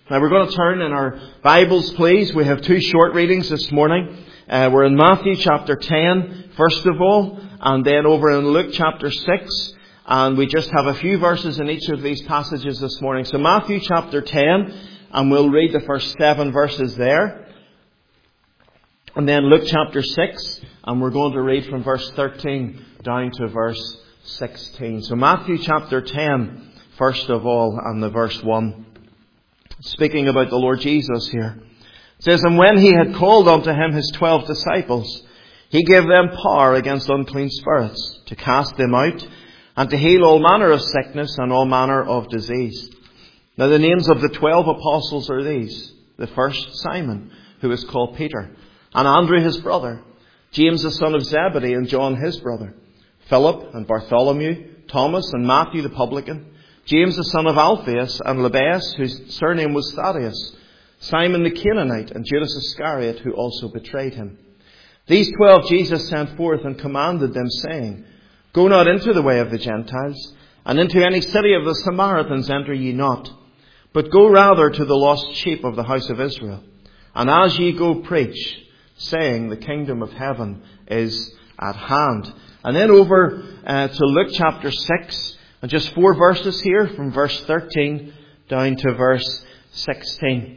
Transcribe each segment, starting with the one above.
Now we're going to turn in our Bibles, please. We have two short readings this morning. We're in Matthew chapter 10, first of all, and then over in Luke chapter 6. And we just have a few verses in each of these passages this morning. So Matthew chapter 10, and we'll read the first 7 verses there. And then Luke chapter 6, and we're going to read from verse 13 down to verse 16. So Matthew chapter 10, first of all, and the verse 1. Speaking about the Lord Jesus here. It says, "And when he had called unto him his 12 disciples, he gave them power against unclean spirits, to cast them out, and to heal all manner of sickness and all manner of disease. Now the names of the 12 apostles are these. The first, Simon, who is called Peter, and Andrew his brother, James the son of Zebedee, and John his brother, Philip and Bartholomew, Thomas and Matthew the publican, James the son of Alphaeus, and Lebbaeus, whose surname was Thaddeus, Simon the Canaanite, and Judas Iscariot, who also betrayed him. These 12 Jesus sent forth and commanded them, saying, Go not into the way of the Gentiles, and into any city of the Samaritans enter ye not, but go rather to the lost sheep of the house of Israel. And as ye go, preach, saying, The kingdom of heaven is at hand." And then over to Luke chapter 6, and just 4 verses here, from verse 13 down to verse 16.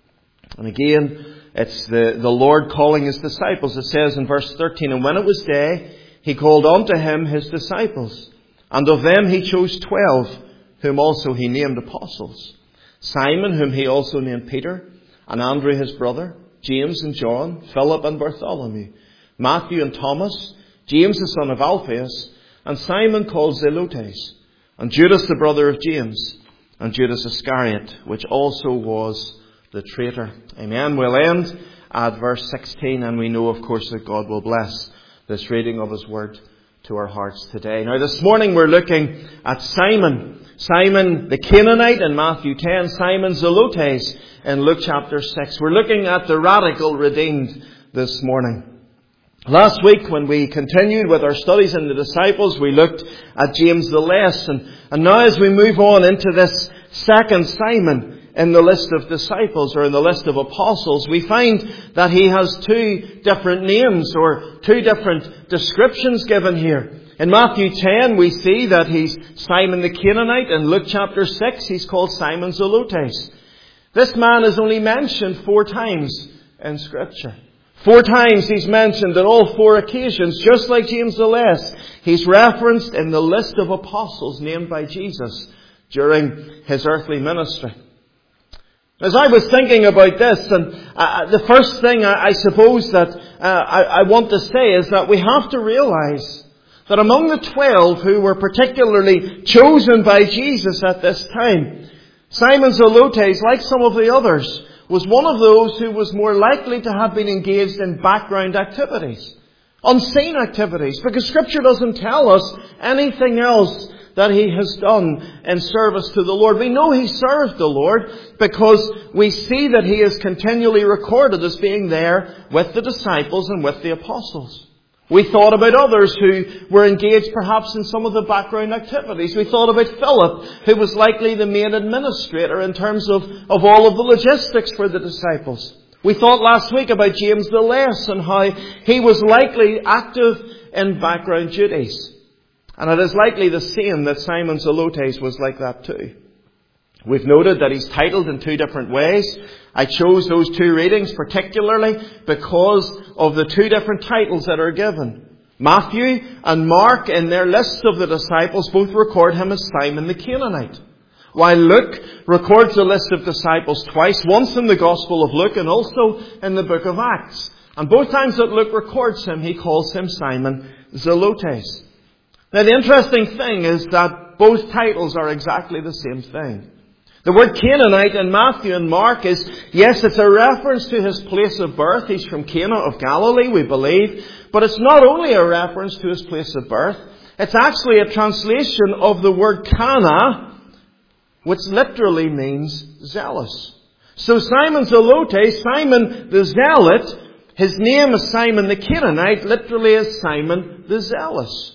And again, it's the Lord calling his disciples. It says in verse 13, "And when it was day, he called unto him his disciples. And of them he chose 12, whom also he named apostles. Simon, whom he also named Peter, and Andrew his brother, James and John, Philip and Bartholomew, Matthew and Thomas, James the son of Alphaeus, and Simon called Zelotes, and Judas the brother of James, and Judas Iscariot, which also was the traitor." Amen. We'll end at verse 16, and we know, of course, that God will bless this reading of his word to our hearts today. Now, this morning we're looking at Simon. Simon the Canaanite in Matthew 10, Simon Zelotes in Luke chapter 6. We're looking at the radical redeemed this morning. Last week, when we continued with our studies in the disciples, we looked at James the Less. And now as we move on into this second Simon in the list of disciples, or in the list of apostles, we find that he has 2 different names, or 2 different descriptions given here. In Matthew 10, we see that he's Simon the Canaanite. In Luke chapter 6, he's called Simon Zelotes. This man is only mentioned 4 times in Scripture. 4 times he's mentioned, on all 4 occasions, just like James the Less. He's referenced in the list of apostles named by Jesus during his earthly ministry. As I was thinking about this, and the first thing I suppose that I want to say is that we have to realize that among the 12 who were particularly chosen by Jesus at this time, Simon Zelotes, like some of the others, was one of those who was more likely to have been engaged in background activities, unseen activities, because Scripture doesn't tell us anything else that he has done in service to the Lord. We know he served the Lord because we see that he is continually recorded as being there with the disciples and with the apostles. We thought about others who were engaged perhaps in some of the background activities. We thought about Philip, who was likely the main administrator in terms of all of the logistics for the disciples. We thought last week about James the Less and how he was likely active in background duties. And it is likely the same that Simon Zelotes was like that too. We've noted that he's titled in 2 different ways. I chose those 2 readings particularly because of the 2 different titles that are given. Matthew and Mark, in their lists of the disciples, both record him as Simon the Canaanite, while Luke records the list of disciples twice, once in the Gospel of Luke and also in the book of Acts. And both times that Luke records him, he calls him Simon Zelotes. Now, the interesting thing is that both titles are exactly the same thing. The word Canaanite in Matthew and Mark is, yes, it's a reference to his place of birth. He's from Cana of Galilee, we believe. But it's not only a reference to his place of birth. It's actually a translation of the word Cana, which literally means zealous. So Simon Zelotes, Simon the Zealot, his name is Simon the Canaanite, literally is Simon the Zealous.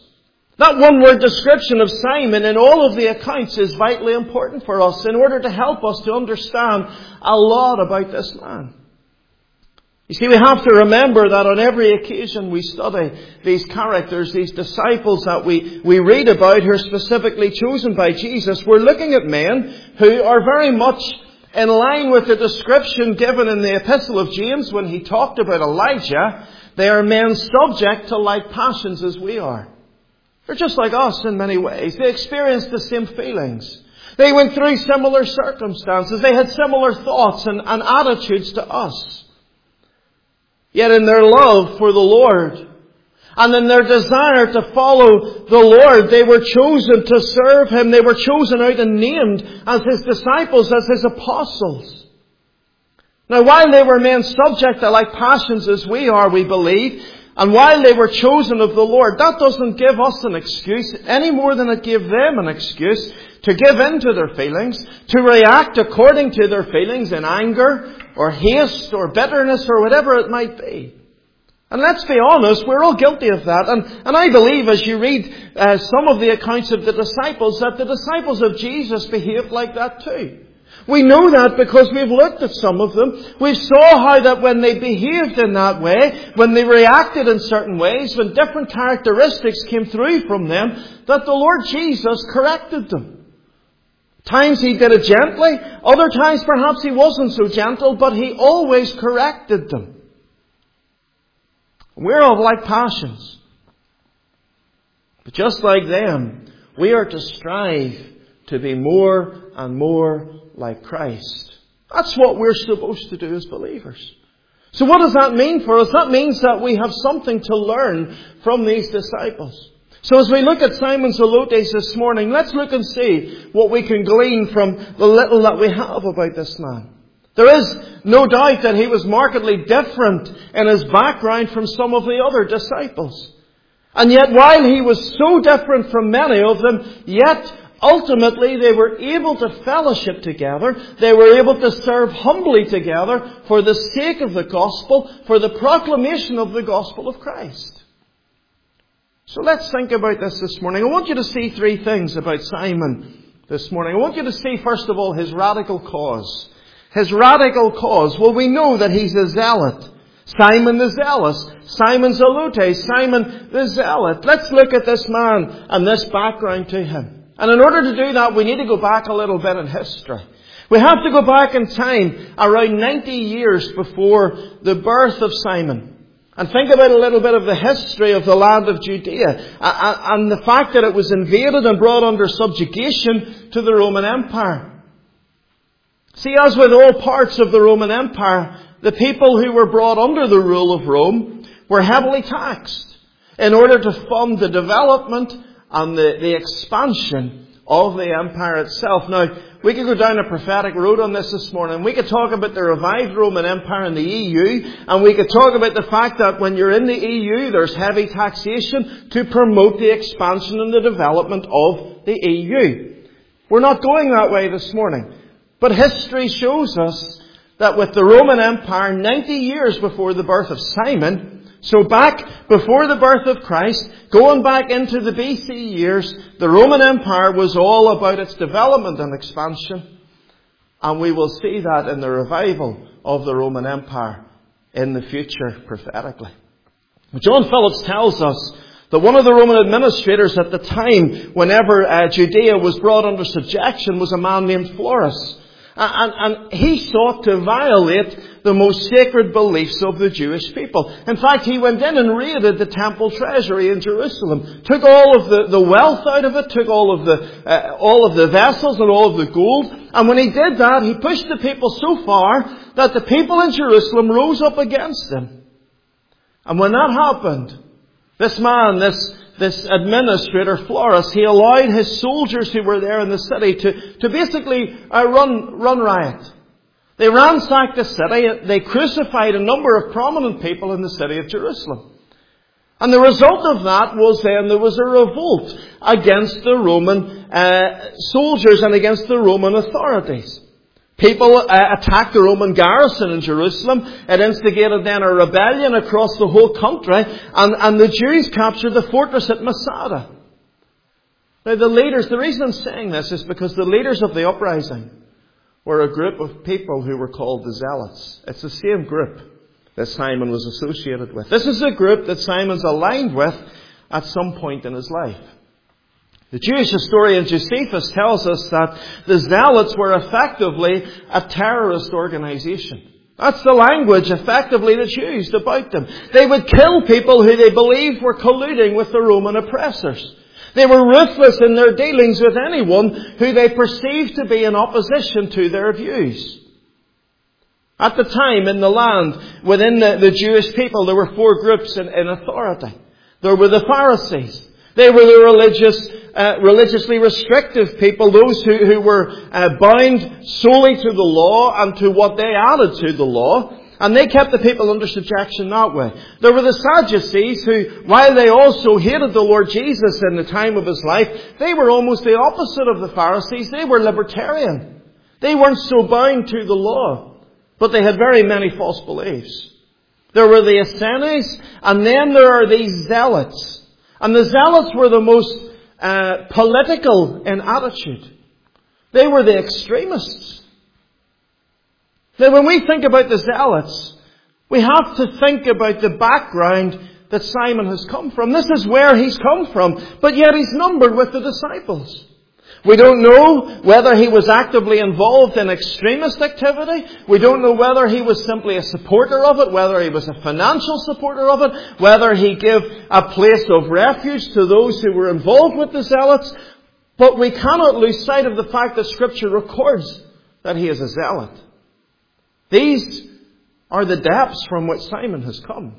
That one-word description of Simon in all of the accounts is vitally important for us in order to help us to understand a lot about this man. You see, we have to remember that on every occasion we study these characters, these disciples that we read about who are specifically chosen by Jesus, we're looking at men who are very much in line with the description given in the Epistle of James when he talked about Elijah. They are men subject to like passions as we are. They're just like us in many ways. They experienced the same feelings. They went through similar circumstances. They had similar thoughts and attitudes to us. Yet in their love for the Lord and in their desire to follow the Lord, they were chosen to serve Him. They were chosen out and named as His disciples, as His apostles. Now, while they were men subject to like passions as we are, we believe, and while they were chosen of the Lord, that doesn't give us an excuse any more than it gave them an excuse to give in to their feelings, to react according to their feelings in anger or haste or bitterness or whatever it might be. And let's be honest, we're all guilty of that. And I believe as you read some of the accounts of the disciples, that the disciples of Jesus behaved like that too. We know that because we've looked at some of them. We saw how that when they behaved in that way, when they reacted in certain ways, when different characteristics came through from them, that the Lord Jesus corrected them. Times He did it gently, other times perhaps He wasn't so gentle, but He always corrected them. We're of like passions. But just like them, we are to strive to be more and more like Christ. That's what we're supposed to do as believers. So what does that mean for us? That means that we have something to learn from these disciples. So as we look at Simon Zelotes this morning, let's look and see what we can glean from the little that we have about this man. There is no doubt that he was markedly different in his background from some of the other disciples. And yet while he was so different from many of them, yet ultimately they were able to fellowship together. They were able to serve humbly together for the sake of the gospel, for the proclamation of the gospel of Christ. So let's think about this morning. I want you to see three things about Simon this morning. I want you to see, first of all, his radical cause. His radical cause. Well, we know that he's a zealot. Simon the Zealous. Simon Zelotes. Simon the Zealot. Let's look at this man and this background to him. And in order to do that, we need to go back a little bit in history. We have to go back in time around 90 years before the birth of Simon. And think about a little bit of the history of the land of Judea and the fact that it was invaded and brought under subjugation to the Roman Empire. See, as with all parts of the Roman Empire, the people who were brought under the rule of Rome were heavily taxed in order to fund the development and the expansion of the empire itself. Now, we could go down a prophetic road on this morning. We could talk about the revived Roman Empire in the EU, and we could talk about the fact that when you're in the EU, there's heavy taxation to promote the expansion and the development of the EU. We're not going that way this morning. But history shows us that with the Roman Empire, 90 years before the birth of Simon, so back before the birth of Christ, going back into the BC years, the Roman Empire was all about its development and expansion. And we will see that in the revival of the Roman Empire in the future prophetically. John Phillips tells us that one of the Roman administrators at the time, whenever Judea was brought under subjection, was a man named Florus. And he sought to violate the most sacred beliefs of the Jewish people. In fact, he went in and raided the temple treasury in Jerusalem, took all of the wealth out of it, took all of the vessels and all of the gold. And when he did that, he pushed the people so far that the people in Jerusalem rose up against him. And when that happened, this man, this administrator, Florus, he allowed his soldiers who were there in the city to basically run riot. They ransacked the city. They crucified a number of prominent people in the city of Jerusalem. And the result of that was then there was a revolt against the Roman soldiers and against the Roman authorities. People attacked the Roman garrison in Jerusalem. It instigated then a rebellion across the whole country. And the Jews captured the fortress at Masada. Now the leaders, the reason I'm saying this is because the leaders of the uprising were a group of people who were called the Zealots. It's the same group that Simon was associated with. This is a group that Simon's aligned with at some point in his life. The Jewish historian Josephus tells us that the Zealots were effectively a terrorist organization. That's the language effectively that's used about them. They would kill people who they believed were colluding with the Roman oppressors. They were ruthless in their dealings with anyone who they perceived to be in opposition to their views. At the time in the land, within the Jewish people, there were four groups in authority. There were the Pharisees. They were the religiously restrictive people, those who were bound solely to the law and to what they added to the law. And they kept the people under subjection that way. There were the Sadducees who, while they also hated the Lord Jesus in the time of his life, they were almost the opposite of the Pharisees. They were libertarian. They weren't so bound to the law, but they had very many false beliefs. There were the Essenes, and then there are these Zealots. And the Zealots were the most political in attitude. They were the extremists. Now, when we think about the Zealots, we have to think about the background that Simon has come from. This is where he's come from, but yet he's numbered with the disciples. We don't know whether he was actively involved in extremist activity. We don't know whether he was simply a supporter of it, whether he was a financial supporter of it, whether he gave a place of refuge to those who were involved with the Zealots. But we cannot lose sight of the fact that Scripture records that he is a zealot. These are the depths from which Simon has come.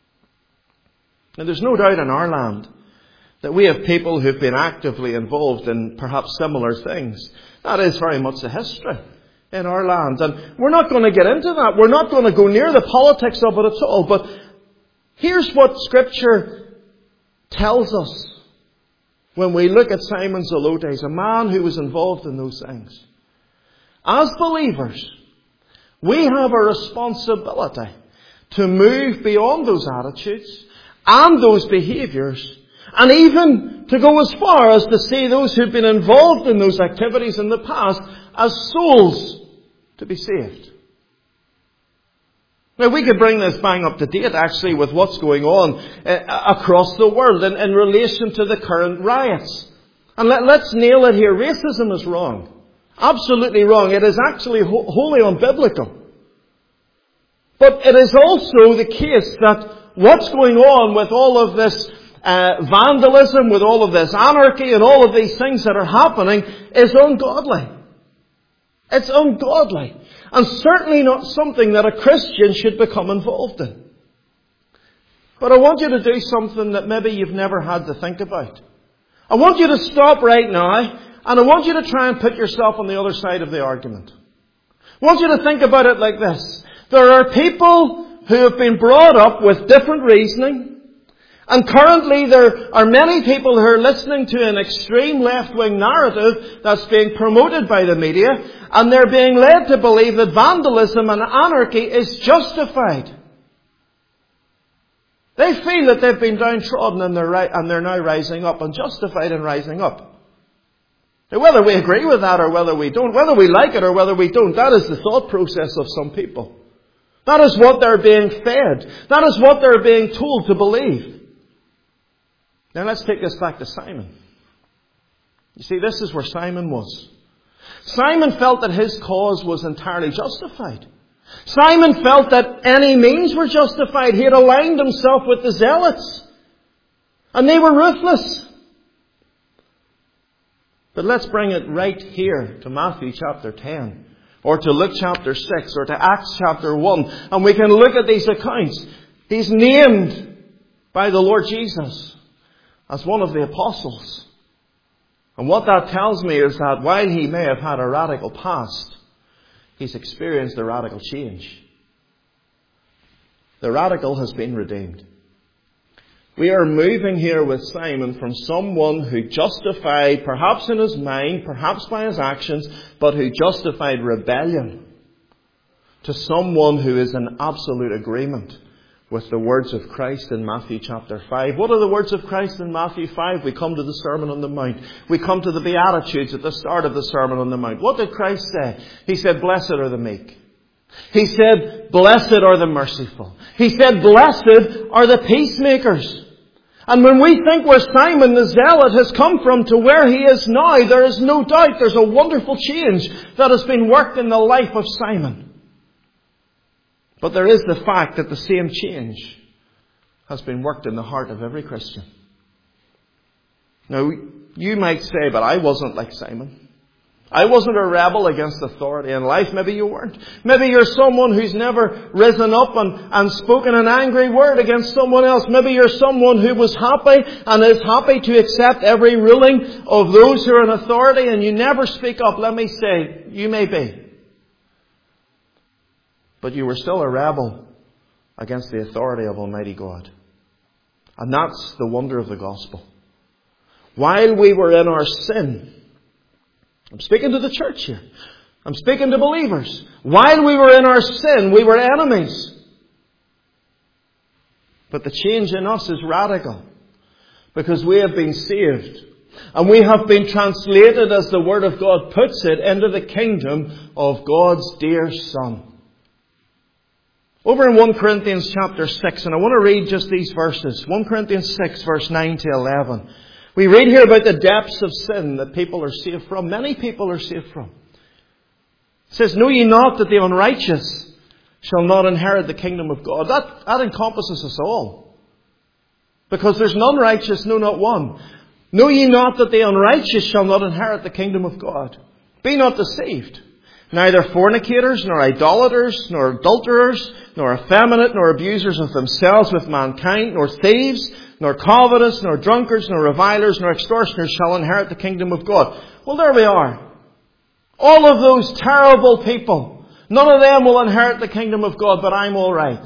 And there's no doubt in our land that we have people who've been actively involved in perhaps similar things. That is very much the history in our land. And we're not going to get into that. We're not going to go near the politics of it at all. But here's what Scripture tells us when we look at Simon Zelotes, a man who was involved in those things. As believers, we have a responsibility to move beyond those attitudes and those behaviours, and even to go as far as to see those who've been involved in those activities in the past as souls to be saved. Now, we could bring this bang up to date, actually, with what's going on across the world in relation to the current riots. And let's nail it here. Racism is wrong. Absolutely wrong. It is actually wholly unbiblical. But it is also the case that what's going on with all of this vandalism, with all of this anarchy and all of these things that are happening is ungodly. It's ungodly. And certainly not something that a Christian should become involved in. But I want you to do something that maybe you've never had to think about. I want you to stop right now, and I want you to try and put yourself on the other side of the argument. I want you to think about it like this. There are people who have been brought up with different reasoning, and currently there are many people who are listening to an extreme left-wing narrative that's being promoted by the media, and they're being led to believe that vandalism and anarchy is justified. They feel that they've been downtrodden and they're now rising up, and justified in rising up. Now, whether we agree with that or whether we don't, whether we like it or whether we don't, that is the thought process of some people. That is what they're being fed. That is what they're being told to believe. Now let's take this back to Simon. You see, this is where Simon was. Simon felt that his cause was entirely justified. Simon felt that any means were justified. He had aligned himself with the Zealots. And they were ruthless. But let's bring it right here to Matthew chapter 10. Or to Luke chapter 6. Or to Acts chapter 1. And we can look at these accounts. He's named by the Lord Jesus as one of the apostles. And what that tells me is that while he may have had a radical past, he's experienced a radical change. The radical has been redeemed. We are moving here with Simon from someone who justified, perhaps in his mind, perhaps by his actions, but who justified rebellion, to someone who is in absolute agreement with the words of Christ in Matthew chapter 5. What are the words of Christ in Matthew 5? We come to the Sermon on the Mount. We come to the Beatitudes at the start of the Sermon on the Mount. What did Christ say? He said, blessed are the meek. He said, blessed are the merciful. He said, blessed are the peacemakers. And when we think where Simon the Zealot has come from to where he is now, there is no doubt there's a wonderful change that has been worked in the life of Simon. But there is the fact that the same change has been worked in the heart of every Christian. Now, you might say, but I wasn't like Simon. I wasn't a rebel against authority in life. Maybe you weren't. Maybe you're someone who's never risen up and spoken an angry word against someone else. Maybe you're someone who was happy and is happy to accept every ruling of those who are in authority, and you never speak up. Let me say, you may be. But you were still a rebel against the authority of Almighty God. And that's the wonder of the gospel. While we were in our sin, I'm speaking to the church here. I'm speaking to believers. While we were in our sin, we were enemies. But the change in us is radical. Because we have been saved. And we have been translated, as the Word of God puts it, into the kingdom of God's dear Son. Over in 1 Corinthians chapter 6, and I want to read just these verses. 1 Corinthians 6, verse 9 to 11. We read here about the depths of sin that people are saved from. Many people are saved from. It says, know ye not that the unrighteous shall not inherit the kingdom of God? That encompasses us all. Because there's none righteous, no, not one. Know ye not that the unrighteous shall not inherit the kingdom of God? Be not deceived. Neither fornicators, nor idolaters, nor adulterers, nor effeminate, nor abusers of themselves with mankind, nor thieves, nor covetous, nor drunkards, nor revilers, nor extortioners shall inherit the kingdom of God. Well, there we are. All of those terrible people, none of them will inherit the kingdom of God, but I'm all right.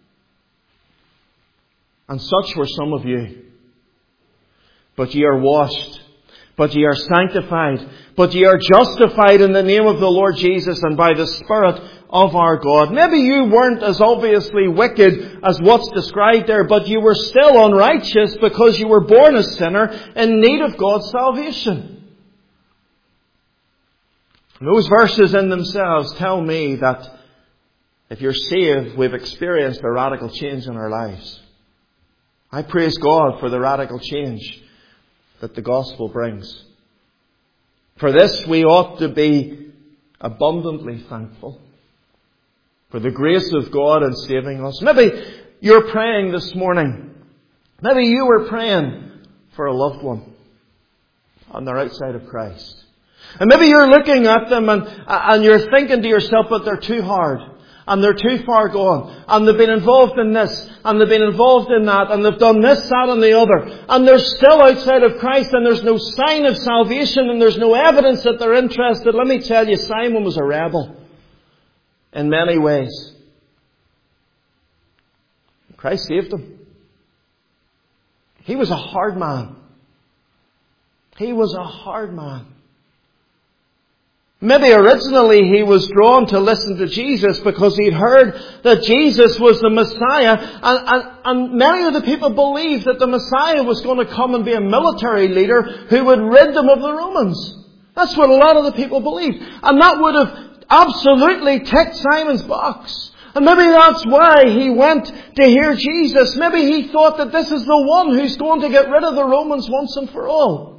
And such were some of you. But ye are washed. But ye are sanctified. But ye are justified in the name of the Lord Jesus and by the Spirit of our God. Maybe you weren't as obviously wicked as what's described there, but you were still unrighteous because you were born a sinner in need of God's salvation. And those verses in themselves tell me that if you're saved, we've experienced a radical change in our lives. I praise God for the radical change that the gospel brings. For this we ought to be abundantly thankful. For the grace of God in saving us. Maybe you're praying this morning. Maybe you were praying for a loved one and they're outside of Christ. And maybe you're looking at them and you're thinking to yourself, but they're too hard. And they're too far gone. And they've been involved in this. And they've been involved in that. And they've done this, that and the other. And they're still outside of Christ. And there's no sign of salvation. And there's no evidence that they're interested. Let me tell you, Simon was a rebel. In many ways. Christ saved him. He was a hard man. He was a hard man. Maybe originally he was drawn to listen to Jesus because he'd heard that Jesus was the Messiah. And many of the people believed that the Messiah was going to come and be a military leader who would rid them of the Romans. That's what a lot of the people believed. And that would have absolutely ticked Simon's box. And maybe that's why he went to hear Jesus. Maybe he thought that this is the one who's going to get rid of the Romans once and for all.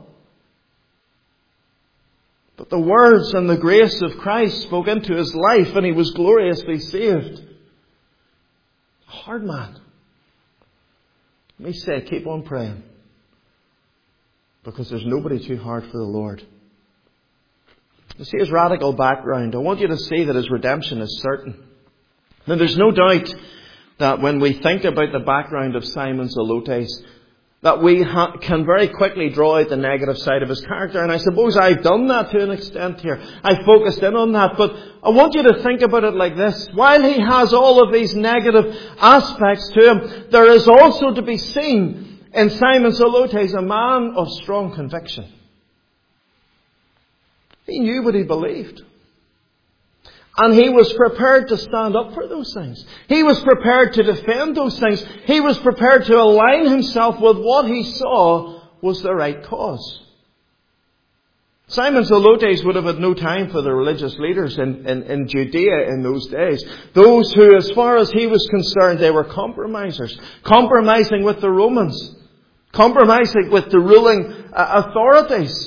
But the words and the grace of Christ spoke into his life and he was gloriously saved. A hard man. Let me say, keep on praying. Because there's nobody too hard for the Lord. You see his radical background. I want you to see that his redemption is certain. Now there's no doubt that when we think about the background of Simon Zelotes, that we can very quickly draw out the negative side of his character. And I suppose I've done that to an extent here. I focused in on that. But I want you to think about it like this. While he has all of these negative aspects to him, there is also to be seen in Simon Zelotes a man of strong conviction. He knew what he believed. And he was prepared to stand up for those things. He was prepared to defend those things. He was prepared to align himself with what he saw was the right cause. Simon Zelotes would have had no time for the religious leaders in Judea in those days. Those who, as far as he was concerned, they were compromisers. Compromising with the Romans. Compromising with the ruling authorities.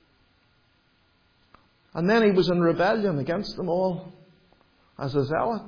And then he was in rebellion against them all as a zealot.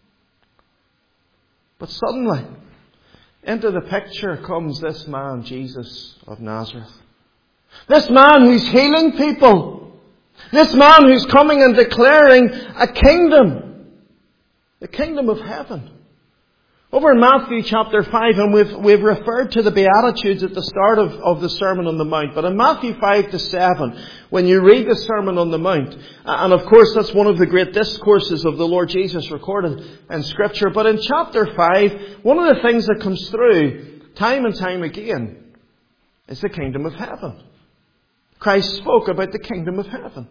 But suddenly, into the picture comes this man, Jesus of Nazareth. This man who's healing people. This man who's coming and declaring a kingdom. The kingdom of heaven. Over in Matthew chapter 5, and we've referred to the Beatitudes at the start of the Sermon on the Mount. But in Matthew 5 to 7, when you read the Sermon on the Mount, and of course that's one of the great discourses of the Lord Jesus recorded in Scripture. But in chapter 5, one of the things that comes through time and time again is the kingdom of heaven. Christ spoke about the kingdom of heaven.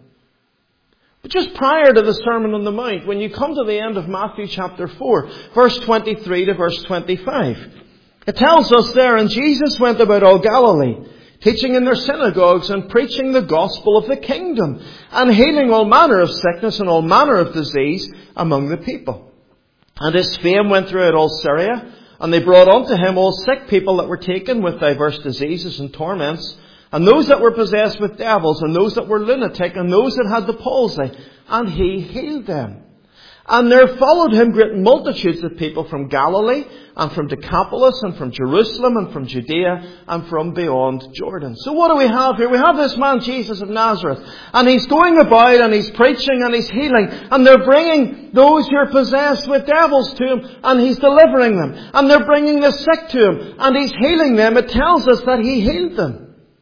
But just prior to the Sermon on the Mount, when you come to the end of Matthew chapter 4, verse 23 to verse 25, it tells us there, and Jesus went about all Galilee, teaching in their synagogues and preaching the gospel of the kingdom, and healing all manner of sickness and all manner of disease among the people. And his fame went throughout all Syria, and they brought unto him all sick people that were taken with diverse diseases and torments, and those that were possessed with devils, and those that were lunatic, and those that had the palsy, and he healed them. And there followed him great multitudes of people from Galilee, and from Decapolis, and from Jerusalem, and from Judea, and from beyond Jordan. So what do we have here? We have this man, Jesus of Nazareth, and he's going about, and he's preaching, and he's healing, and they're bringing those who are possessed with devils to him, and he's delivering them, and they're bringing the sick to him, and he's healing them. It tells us that he healed them.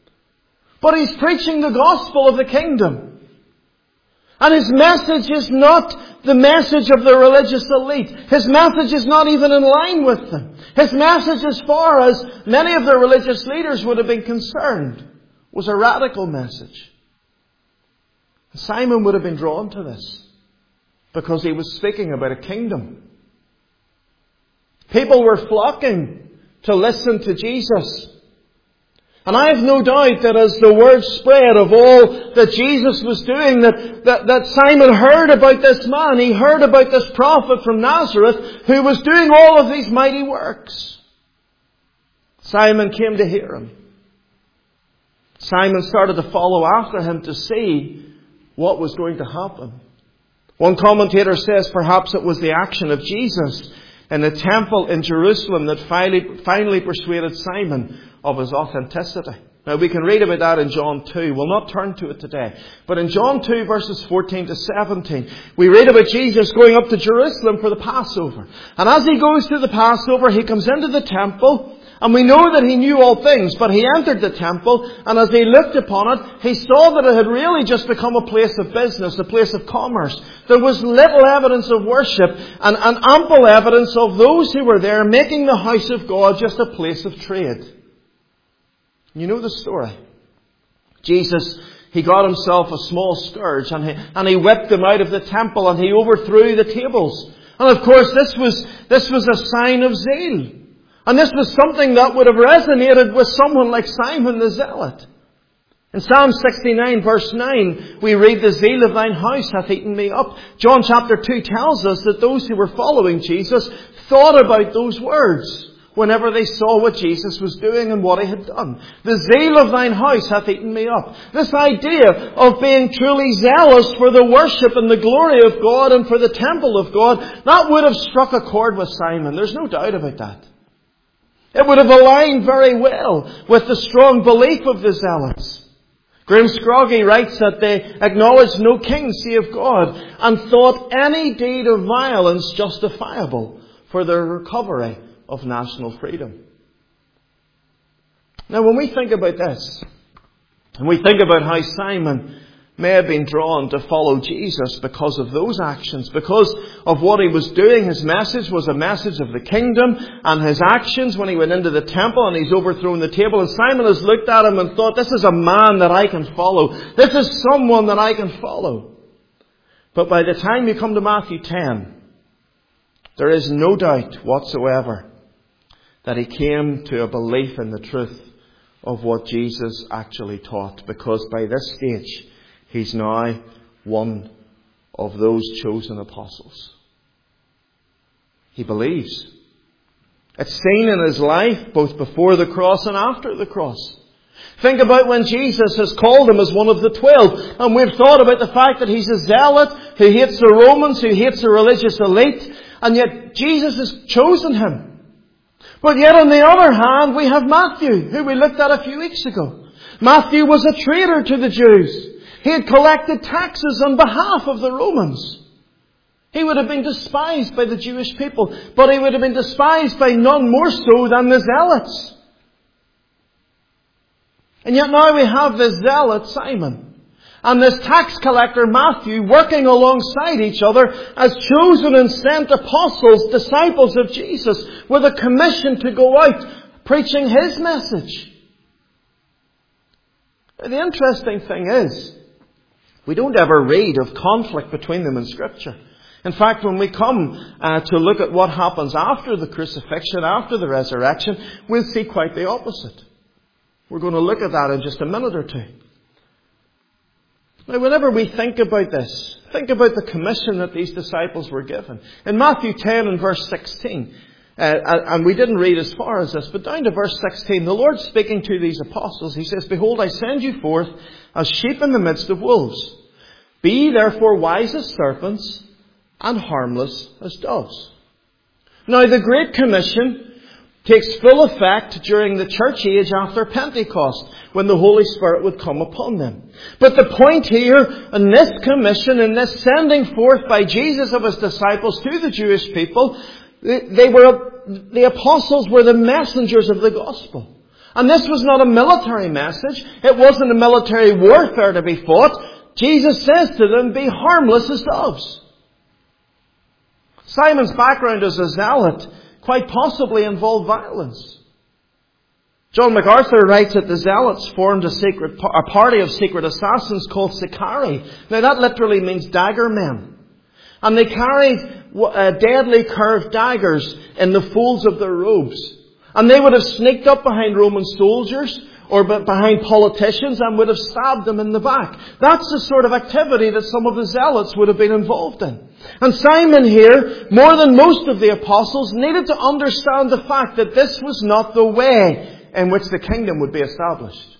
But he's preaching the gospel of the kingdom. And his message is not the message of the religious elite. His message is not even in line with them. His message, as far as many of the religious leaders would have been concerned, was a radical message. Simon would have been drawn to this because he was speaking about a kingdom. People were flocking to listen to Jesus. And I have no doubt that as the word spread of all that Jesus was doing, that Simon heard about this man. He heard about this prophet from Nazareth who was doing all of these mighty works. Simon came to hear him. Simon started to follow after him to see what was going to happen. One commentator says perhaps it was the action of Jesus in the temple in Jerusalem that finally persuaded Simon of his authenticity. Now we can read about that in John 2. We'll not turn to it today. But in John 2 verses 14 to 17, we read about Jesus going up to Jerusalem for the Passover. And as he goes to the Passover, he comes into the temple. And we know that he knew all things, but he entered the temple, and as he looked upon it, he saw that it had really just become a place of business, a place of commerce. There was little evidence of worship, and ample evidence of those who were there making the house of God just a place of trade. You know the story. Jesus, he got himself a small scourge, and he whipped them out of the temple, and he overthrew the tables. And of course this was a sign of zeal. And this was something that would have resonated with someone like Simon the Zealot. In Psalm 69 verse 9, we read, "The zeal of thine house hath eaten me up." John chapter 2 tells us that those who were following Jesus thought about those words whenever they saw what Jesus was doing and what he had done. "The zeal of thine house hath eaten me up." This idea of being truly zealous for the worship and the glory of God and for the temple of God, that would have struck a chord with Simon. There's no doubt about that. It would have aligned very well with the strong belief of the Zealots. Graham Scroggie writes that they acknowledged no king save God and thought any deed of violence justifiable for the recovery of national freedom. Now when we think about this, and we think about how Simon may have been drawn to follow Jesus because of those actions, because of what he was doing. His message was a message of the kingdom, and his actions when he went into the temple and he's overthrown the table, and Simon has looked at him and thought, this is a man that I can follow. This is someone that I can follow. But by the time you come to Matthew 10, there is no doubt whatsoever that he came to a belief in the truth of what Jesus actually taught, because by this stage he's now one of those chosen apostles. He believes. It's seen in his life both before the cross and after the cross. Think about when Jesus has called him as one of the 12, and we've thought about the fact that he's a zealot who hates the Romans, who hates the religious elite, and yet Jesus has chosen him. But yet on the other hand, we have Matthew, who we looked at a few weeks ago. Matthew was a traitor to the Jews. He had collected taxes on behalf of the Romans. He would have been despised by the Jewish people, but he would have been despised by none more so than the zealots. And yet now we have this zealot Simon and this tax collector Matthew working alongside each other as chosen and sent apostles, disciples of Jesus, with a commission to go out preaching his message. The interesting thing is, we don't ever read of conflict between them in Scripture. In fact, when we come to look at what happens after the crucifixion, after the resurrection, we'll see quite the opposite. We're going to look at that in just a minute or two. Now, whenever we think about this, think about the commission that these disciples were given. In Matthew 10 and verse 16, and we didn't read as far as this, but down to verse 16, the Lord speaking to these apostles, he says, "Behold, I send you forth as sheep in the midst of wolves. Be ye therefore wise as serpents and harmless as doves." Now, the Great Commission takes full effect during the church age after Pentecost, when the Holy Spirit would come upon them. But the point here in this commission, in this sending forth by Jesus of his disciples to the Jewish people, the apostles were the messengers of the gospel. And this was not a military message. It wasn't a military warfare to be fought. Jesus says to them, "Be harmless as doves." Simon's background as a zealot quite possibly involved violence. John MacArthur writes that the zealots formed a party of secret assassins called Sicarii. Now that literally means dagger men. And they carried deadly curved daggers in the folds of their robes. And they would have sneaked up behind Roman soldiers or behind politicians and would have stabbed them in the back. That's the sort of activity that some of the zealots would have been involved in. And Simon here, more than most of the apostles, needed to understand the fact that this was not the way in which the kingdom would be established.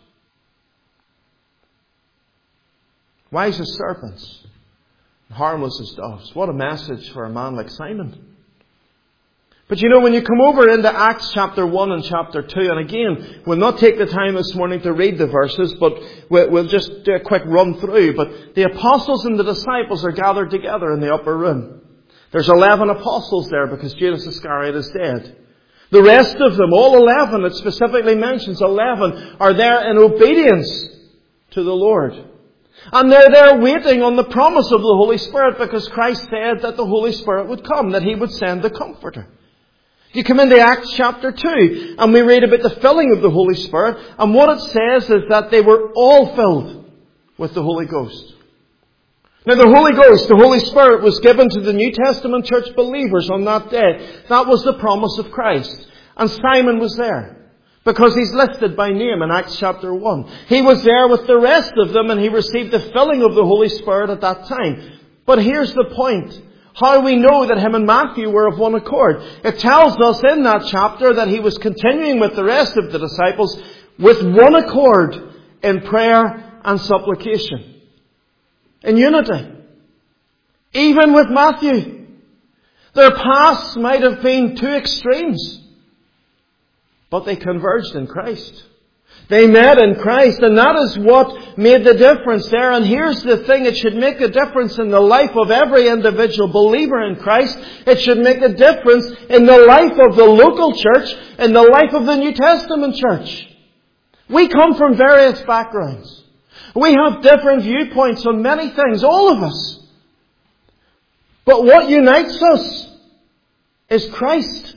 Wise as serpents, harmless as doves. What a message for a man like Simon. But you know, when you come over into Acts chapter 1 and chapter 2, and again, we'll not take the time this morning to read the verses, but we'll just do a quick run through. But the apostles and the disciples are gathered together in the upper room. There's 11 apostles there because Judas Iscariot is dead. The rest of them, all 11, it specifically mentions 11, are there in obedience to the Lord. And they're there waiting on the promise of the Holy Spirit because Christ said that the Holy Spirit would come, that he would send the Comforter. You come into Acts chapter 2 and we read about the filling of the Holy Spirit, and what it says is that they were all filled with the Holy Ghost. Now the Holy Ghost, the Holy Spirit, was given to the New Testament church believers on that day. That was the promise of Christ. And Simon was there because he's listed by name in Acts chapter 1. He was there with the rest of them and he received the filling of the Holy Spirit at that time. But here's the point. How we know that him and Matthew were of one accord. It tells us in that chapter that he was continuing with the rest of the disciples with one accord in prayer and supplication. In unity. Even with Matthew. Their paths might have been two extremes. But they converged in Christ. They met in Christ, and that is what made the difference there. And here's the thing, it should make a difference in the life of every individual believer in Christ. It should make a difference in the life of the local church, in the life of the New Testament church. We come from various backgrounds. We have different viewpoints on many things, all of us. But what unites us is Christ.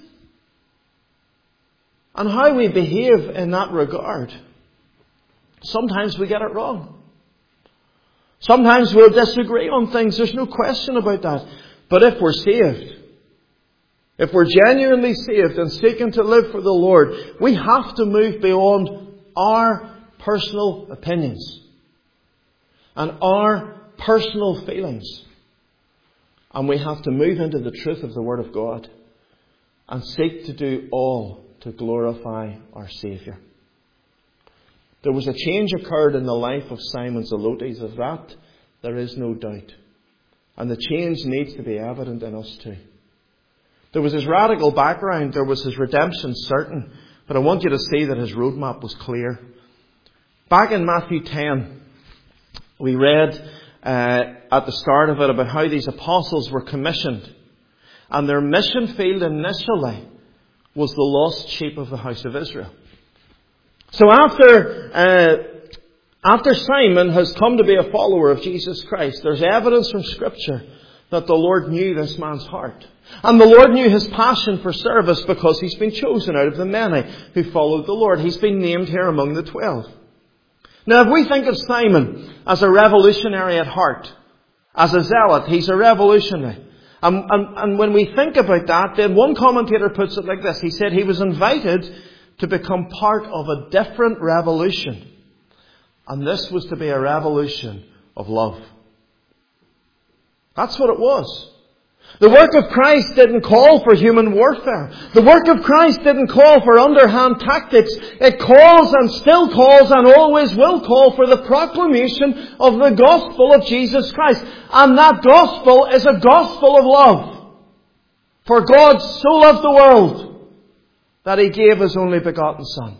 And how we behave in that regard. Sometimes we get it wrong. Sometimes we'll disagree on things. There's no question about that. But if we're saved, if we're genuinely saved and seeking to live for the Lord, we have to move beyond our personal opinions and our personal feelings. And we have to move into the truth of the Word of God and seek to do all to glorify our Saviour. There was a change occurred in the life of Simon Zelotes. Of that, there is no doubt. And the change needs to be evident in us too. There was his radical background. There was his redemption certain. But I want you to see that his roadmap was clear. Back in Matthew 10, we read at the start of it about how these apostles were commissioned. And their mission field initially was the lost sheep of the house of Israel. So after Simon has come to be a follower of Jesus Christ, there's evidence from Scripture that the Lord knew this man's heart. And the Lord knew his passion for service because he's been chosen out of the many who followed the Lord. He's been named here among the 12. Now, if we think of Simon as a revolutionary at heart, as a zealot, he's a revolutionary. And when we think about that, then one commentator puts it like this. He said he was invited to become part of a different revolution. And this was to be a revolution of love. That's what it was. The work of Christ didn't call for human warfare. The work of Christ didn't call for underhand tactics. It calls and still calls and always will call for the proclamation of the gospel of Jesus Christ. And that gospel is a gospel of love. For God so loved the world that He gave His only begotten Son.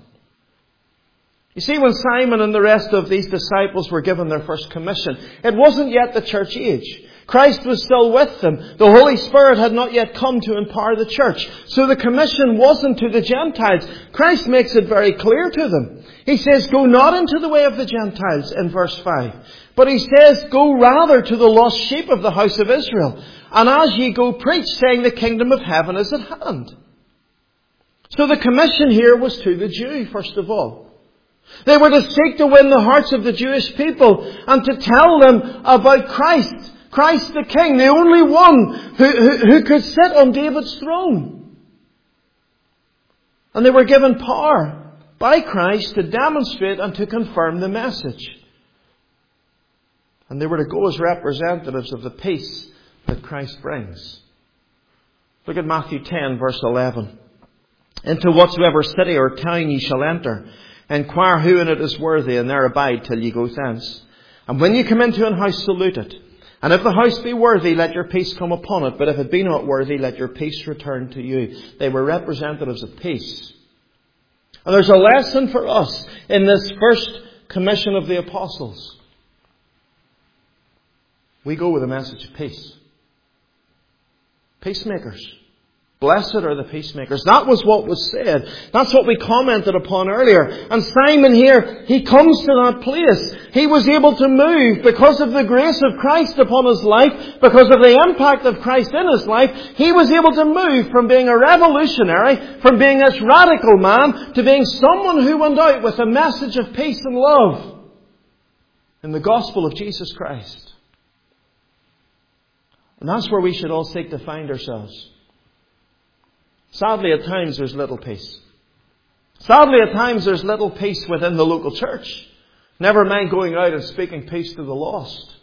You see, when Simon and the rest of these disciples were given their first commission, it wasn't yet the church age. Christ was still with them. The Holy Spirit had not yet come to empower the church. So the commission wasn't to the Gentiles. Christ makes it very clear to them. He says, go not into the way of the Gentiles in verse 5. But He says, go rather to the lost sheep of the house of Israel. And as ye go, preach, saying the kingdom of heaven is at hand. So the commission here was to the Jew, first of all. They were to seek to win the hearts of the Jewish people and to tell them about Christ. Christ the King, the only one who could sit on David's throne. And they were given power by Christ to demonstrate and to confirm the message. And they were to go as representatives of the peace that Christ brings. Look at Matthew 10, verse 11. Into whatsoever city or town ye shall enter, inquire who in it is worthy, and there abide till ye go thence. And when ye come into an house, salute it. And if the house be worthy, let your peace come upon it. But if it be not worthy, let your peace return to you. They were representatives of peace. And there's a lesson for us in this first commission of the apostles. We go with a message of peace. Peacemakers. Blessed are the peacemakers. That was what was said. That's what we commented upon earlier. And Simon here, he comes to that place. He was able to move because of the grace of Christ upon his life, because of the impact of Christ in his life. He was able to move from being a revolutionary, from being this radical man, to being someone who went out with a message of peace and love in the gospel of Jesus Christ. And that's where we should all seek to find ourselves. Sadly, at times there's little peace. Sadly, at times there's little peace within the local church. Never mind going out and speaking peace to the lost.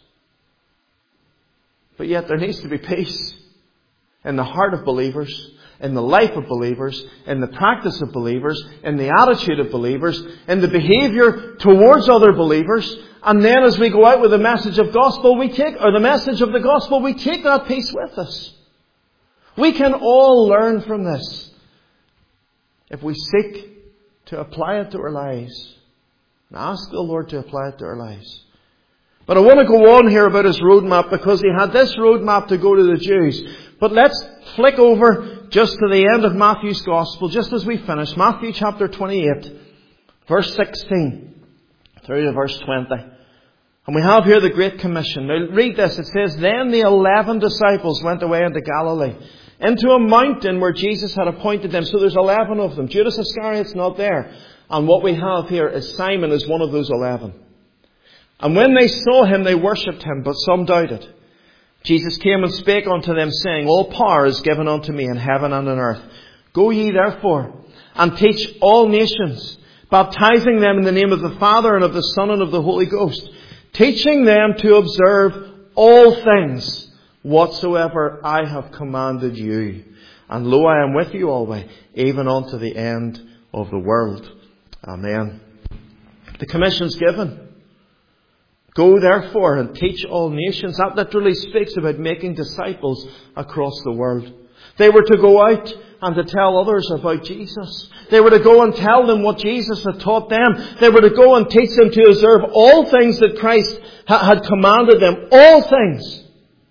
But yet there needs to be peace in the heart of believers, in the life of believers, in the practice of believers, in the attitude of believers, in the behaviour towards other believers. And then as we go out with the message of gospel, the message of the gospel, we take that peace with us. We can all learn from this if we seek to apply it to our lives and ask the Lord to apply it to our lives. But I want to go on here about his roadmap because he had this roadmap to go to the Jews. But let's flick over just to the end of Matthew's Gospel, just as we finish. Matthew chapter 28, verse 16 through to verse 20. And we have here the Great Commission. Now read this. It says, Then the 11 disciples went away into Galilee, into a mountain where Jesus had appointed them. So there's 11 of them. Judas Iscariot's not there. And what we have here is Simon is one of those 11. And when they saw him, they worshipped him, but some doubted. Jesus came and spake unto them, saying, All power is given unto me in heaven and on earth. Go ye therefore, and teach all nations, baptizing them in the name of the Father, and of the Son, and of the Holy Ghost, teaching them to observe all things whatsoever I have commanded you. And lo, I am with you always, even unto the end of the world. Amen. The commission's given. Go therefore and teach all nations. That literally speaks about making disciples across the world. They were to go out and to tell others about Jesus. They were to go and tell them what Jesus had taught them. They were to go and teach them to observe all things that Christ had commanded them. All things.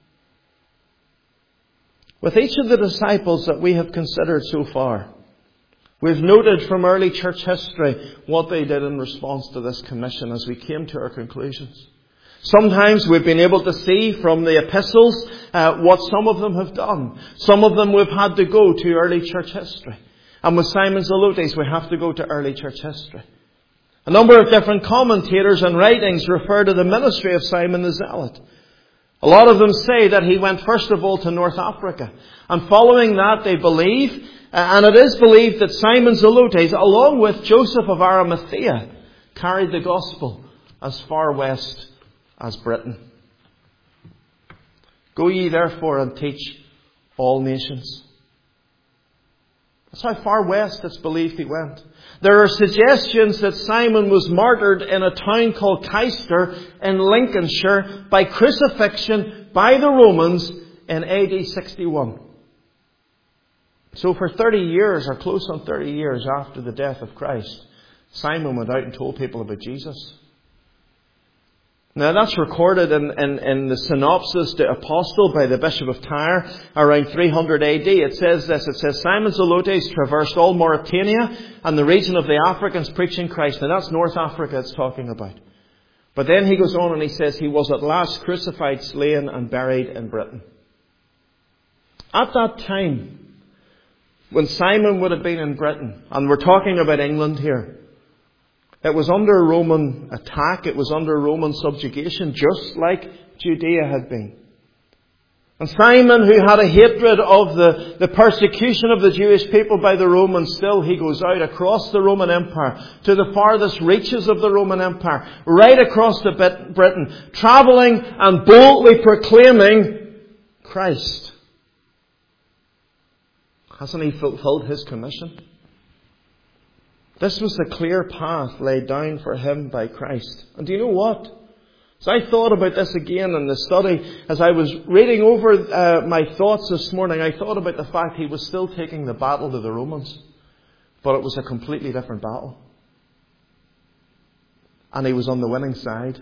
With each of the disciples that we have considered so far, we've noted from early church history what they did in response to this commission as we came to our conclusions. Sometimes we've been able to see from the epistles what some of them have done. Some of them we've had to go to early church history. And with Simon Zelotes we have to go to early church history. A number of different commentators and writings refer to the ministry of Simon the Zealot. A lot of them say that he went first of all to North Africa. And following that they believe, and it is believed that Simon Zelotes, along with Joseph of Arimathea, carried the gospel as far west as Britain. Go ye therefore and teach all nations. That's how far west it's believed he went. There are suggestions that Simon was martyred in a town called Caister in Lincolnshire by crucifixion by the Romans in AD 61. So for 30 years, or close on 30 years after the death of Christ, Simon went out and told people about Jesus. Now that's recorded in the Synopsis de Apostle by the Bishop of Tyre around 300 AD. It says this, it says, Simon Zelotes traversed all Mauritania and the region of the Africans preaching Christ. Now that's North Africa it's talking about. But then he goes on and he says he was at last crucified, slain and buried in Britain. At that time, when Simon would have been in Britain, and we're talking about England here, it was under Roman attack, it was under Roman subjugation, just like Judea had been. And Simon, who had a hatred of the persecution of the Jewish people by the Romans, still he goes out across the Roman Empire, to the farthest reaches of the Roman Empire, right across to Britain, travelling and boldly proclaiming Christ. Hasn't he fulfilled his commission? This was the clear path laid down for him by Christ. And do you know what? As I thought about this again in the study, as I was reading over my thoughts this morning, I thought about the fact he was still taking the battle to the Romans. But it was a completely different battle. And he was on the winning side.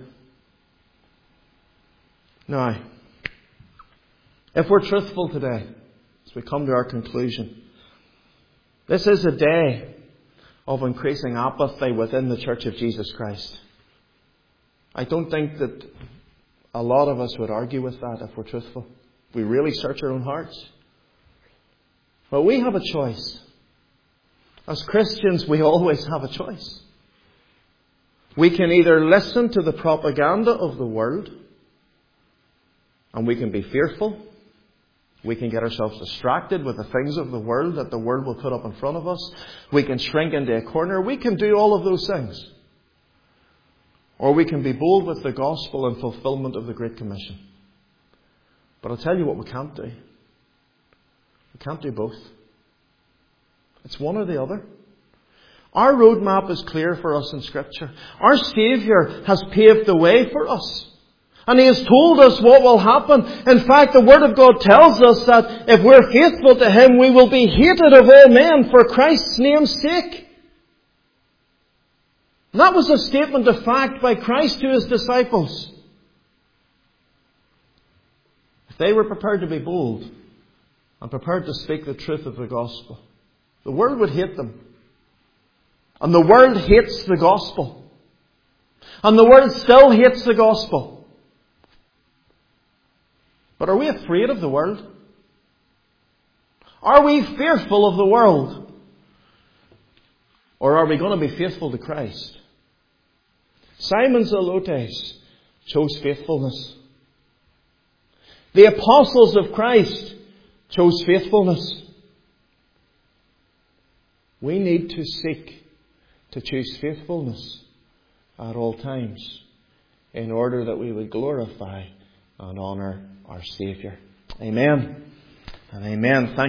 Now, if we're truthful today, as we come to our conclusion, this is a day of increasing apathy within the Church of Jesus Christ. I don't think that a lot of us would argue with that if we're truthful. We really search our own hearts. But we have a choice. As Christians, we always have a choice. We can either listen to the propaganda of the world, and we can be fearful. We can get ourselves distracted with the things of the world that the world will put up in front of us. We can shrink into a corner. We can do all of those things. Or we can be bold with the gospel and fulfillment of the Great Commission. But I'll tell you what we can't do. We can't do both. It's one or the other. Our roadmap is clear for us in Scripture. Our Saviour has paved the way for us. And He has told us what will happen. In fact, the Word of God tells us that if we're faithful to Him, we will be hated of all men for Christ's name's sake. And that was a statement of fact by Christ to His disciples. If they were prepared to be bold and prepared to speak the truth of the gospel, the world would hate them. And the world hates the gospel. And the world still hates the gospel. But are we afraid of the world? Are we fearful of the world? Or are we going to be faithful to Christ? Simon Zelotes chose faithfulness. The apostles of Christ chose faithfulness. We need to seek to choose faithfulness at all times in order that we would glorify and honour our Saviour. Amen and amen. Thank